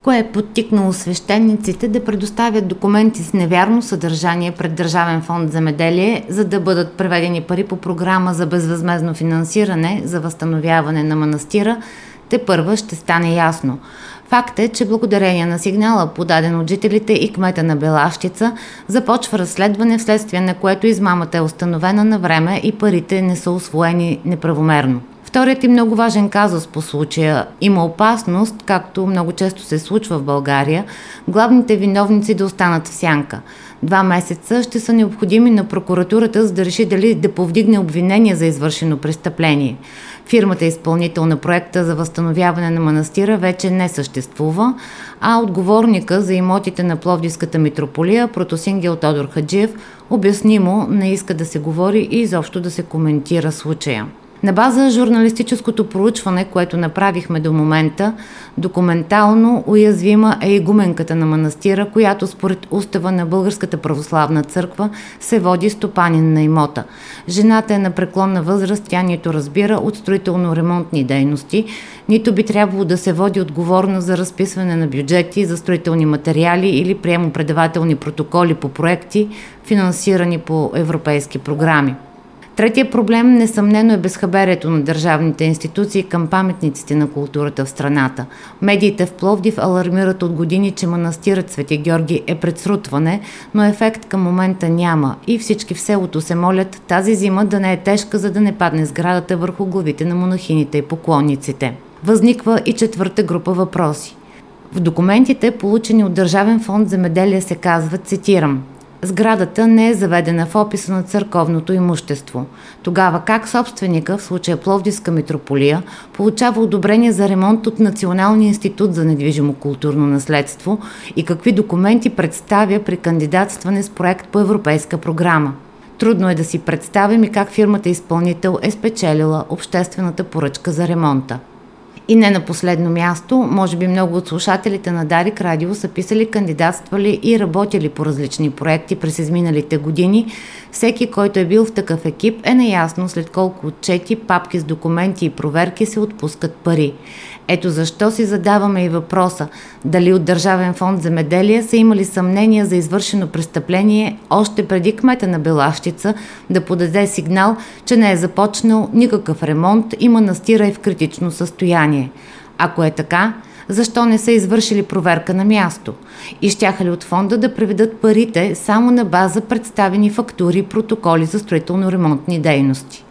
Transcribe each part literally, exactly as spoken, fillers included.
Кое е подтикнало свещениците да предоставят документи с невярно съдържание пред Държавен фонд „Земеделие“, за да бъдат преведени пари по програма за безвъзмездно финансиране за възстановяване на манастира, тепърва ще стане ясно. Факт е, че благодарение на сигнала, подаден от жителите и кмета на Белащица, започва разследване, вследствие на което измамата е установена на време и парите не са усвоени неправомерно. Вторият и много важен казус по случая: има опасност, както много често се случва в България, главните виновници да останат в сянка. Два месеца ще са необходими на прокуратурата, за да реши дали да повдигне обвинение за извършено престъпление. Фирмата изпълнител на проекта за възстановяване на манастира вече не съществува, а отговорника за имотите на Пловдивската митрополия, протосингел Тодор Хаджиев, обяснимо не иска да се говори и изобщо да се коментира случая. На база журналистическото проучване, което направихме до момента, документално уязвима е игуменката на манастира, която според устава на Българската православна църква се води стопанин на имота. Жената е на преклонна възраст, тя нито разбира от строително-ремонтни дейности, нито би трябвало да се води отговорност за разписване на бюджети, за строителни материали или приемо-предавателни протоколи по проекти, финансирани по европейски програми. Третия проблем несъмнено е безхаберието на държавните институции към паметниците на културата в страната. Медиите в Пловдив алармират от години, че манастирът Свети Георги е пред срутване, но ефект към момента няма и всички в селото се молят тази зима да не е тежка, за да не падне сградата върху главите на монахините и поклонниците. Възниква и четвърта група въпроси. В документите, получени от Държавен фонд „Земеделие“, се казва, цитирам: сградата не е заведена в описа на църковното имущество. Тогава как собственика, в случая Пловдивска митрополия, получава одобрение за ремонт от Националния институт за недвижимо културно наследство и какви документи представя при кандидатстване с проект по европейска програма? Трудно е да си представим и как фирмата изпълнител е спечелила обществената поръчка за ремонта. И не на последно място, може би много от слушателите на Дарик Радио са писали, кандидатствали и работили по различни проекти през изминалите години. Всеки, който е бил в такъв екип, е наясно след колко отчети, папки с документи и проверки се отпускат пари. Ето защо си задаваме и въпроса: дали от Държавен фонд „Земеделие“ са имали съмнения за извършено престъпление още преди кмета на Белащица да подаде сигнал, че не е започнал никакъв ремонт и манастира е в критично състояние. Ако е така, защо не са извършили проверка на място? И щяха ли от фонда да преведат парите само на база представени фактури и протоколи за строително-ремонтни дейности?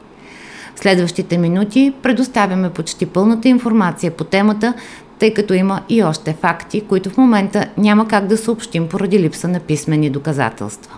В следващите минути предоставяме почти пълната информация по темата, тъй като има и още факти, които в момента няма как да съобщим поради липса на писмени доказателства.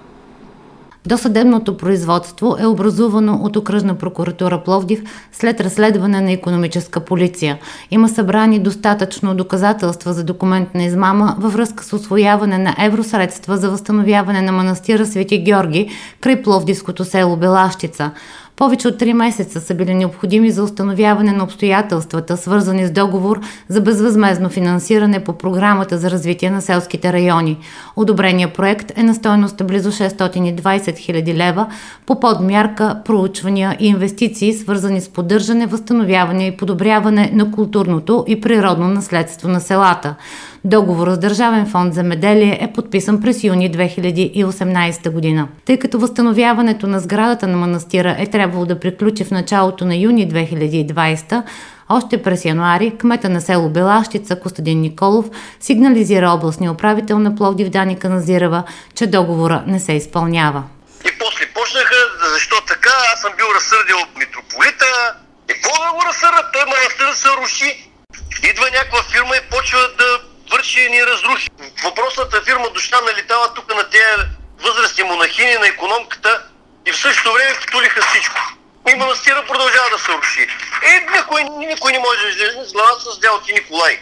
Досъдебното производство е образувано от Окръжна прокуратура Пловдив след разследване на икономическа полиция. Има събрани достатъчно доказателства за документна измама във връзка с усвояване на евросредства за възстановяване на манастира Свети Георги край пловдивското село Белащица. Повече от три месеца са били необходими за установяване на обстоятелствата, свързани с договор за безвъзмездно финансиране по програмата за развитие на селските райони. Одобреният проект е на стойност близо шестстотин и двадесет хиляди лева по подмярка проучвания и инвестиции, свързани с поддържане, възстановяване и подобряване на културното и природно наследство на селата. Договорът с Държавен фонд „Земеделие“ е подписан през юни две хиляди и осемнадесета година. Тъй като възстановяването на сградата на манастира е трябвало да приключи в началото на юни две хиляди и двадесета, още през януари кмета на село Белащица Костадин Николов сигнализира областния управител на Пловдив Дани Каназирева, че договора не се изпълнява. И после почнаха, защо така, аз съм бил разсърдил митрополита. И какво да го разсърдат? Той манастирът се руши. Идва някаква фирма и почва да върши ни разрухи. Въпросната фирма дошла налетава тук на тези възрастни монахини, на икономката и в същото време потулиха всичко. И манастира продължава да се руши. И никой, никой не може да излезе с главата с Дядо Николай.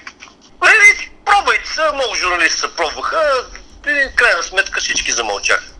И, пробайте се, много журналисти се пробваха и в крайна сметка всички замълчаха.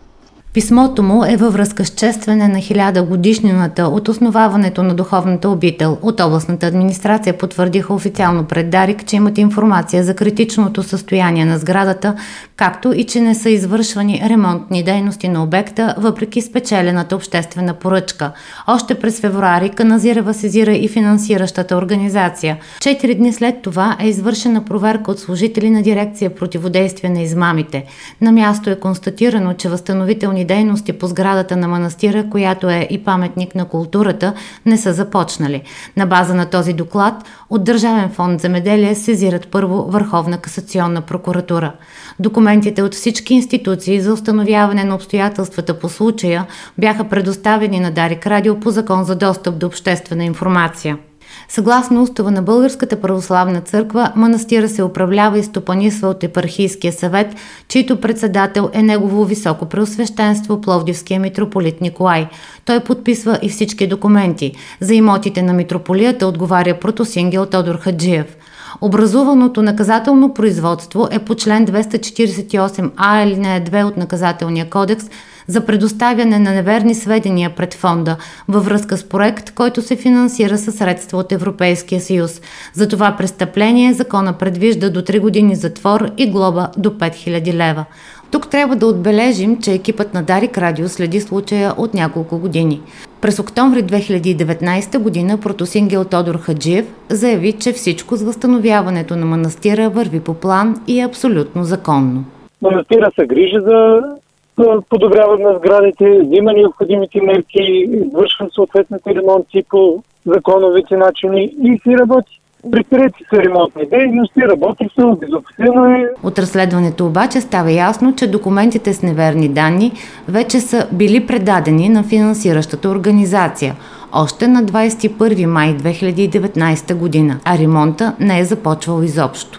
Писмото му е във връзка с честване на хиляда годишнината от основаването на духовната обител. От областната администрация потвърдиха официално пред Дарик, че имат информация за критичното състояние на сградата, както и че не са извършвани ремонтни дейности на обекта, въпреки спечелената обществена поръчка. Още през февруари Каназирева сезира и финансиращата организация. Четири дни след това е извършена проверка от служители на дирекция противодействие на измамите. На място е констатирано, че възстановителни дейности по сградата на манастира, която е и паметник на културата, не са започнали. На база на този доклад от Държавен фонд Земеделие сезират първо Върховна касационна прокуратура. Документите от всички институции за установяване на обстоятелствата по случая бяха предоставени на Дарик Радио по Закон за достъп до обществена информация. Съгласно устава на Българската православна църква, манастира се управлява и стопанисва от Епархийския съвет, чийто председател е негово високо преосвещенство Пловдивския митрополит Николай. Той подписва и всички документи. За имотите на митрополията отговаря протосингел Тодор Хаджиев. Образуваното наказателно производство е по член двеста четиридесет и осем а, алинея две от Наказателния кодекс за предоставяне на неверни сведения пред фонда във връзка с проект, който се финансира със средства от Европейския съюз. За това престъпление закона предвижда до три години затвор и глоба до пет хиляди лева. Тук трябва да отбележим, че екипът на Дарик Радио следи случая от няколко години. През октомври две хиляди и деветнадесета година протосингел Тодор Хаджиев заяви, че всичко с възстановяването на манастира върви по план и е абсолютно законно. Манастира се грижи за подобряване на сградите, взима необходимите мерки, извършва съответните ремонти по законовите начини и си работи. Предприети са ремонтни дейности, работи се, обезопасено е. От разследването обаче става ясно, че документите с неверни данни вече са били предадени на финансиращата организация още на двадесет и първи май две хиляди и деветнадесета година, а ремонта не е започвал изобщо.